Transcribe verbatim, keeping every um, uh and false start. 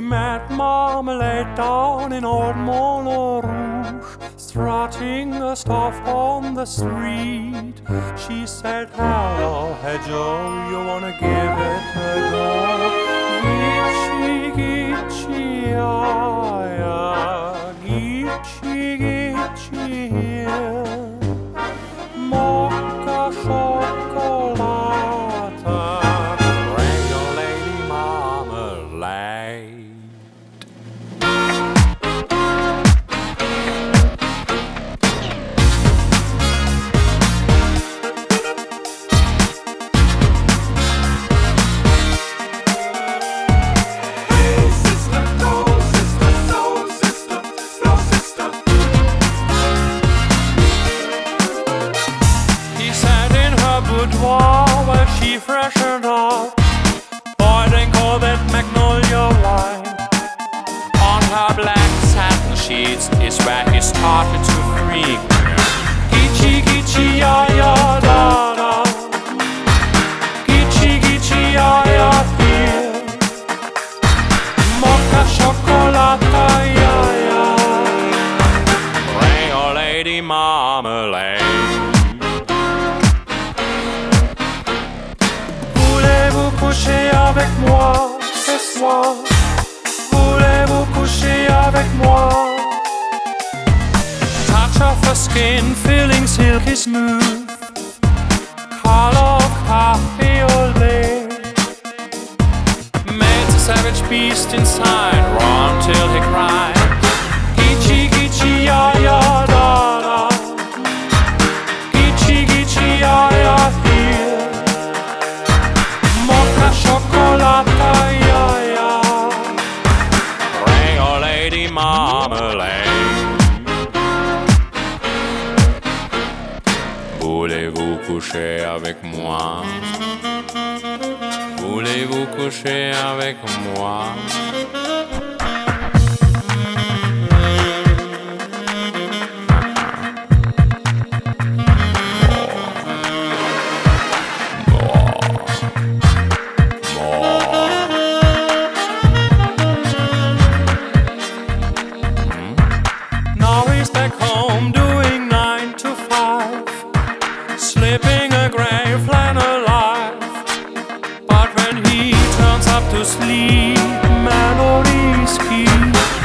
met Marmalade down in old Moulin Rouge, strutting a stuff on the street. She said, hello, hey Joe, you wanna give it a go? Gitchy, gitchy, yeah, yeah, gitchy, gitchy, yeah. Mocha chocolate, bring your lady marmalade. Boudoir while she freshened up, boiling all that magnolia wine. On her black satin sheets is where he started to freak. Gitchy, gitchy, ya, ya, da, da. Gitchy, gitchy, ya, ya, here. Mocha chocolate, ya, ya. Bring your lady marmalade. Coucher avec moi ce soir? Voulez-vous coucher avec moi? Touch of her skin, feeling silky smooth, color of coffee all day. Made a savage beast inside, run till he cried. Gitchy, gitchy, ya, ya, da, da. Gitchy, gitchy, ya, ya, here. Chocolate, yeah, yeah. Bring your lady marmalade. Voulez-vous coucher avec moi? Voulez-vous coucher avec moi? Back home doing nine to five, slipping a grey flannel life. But when he turns up to sleep, melodies keep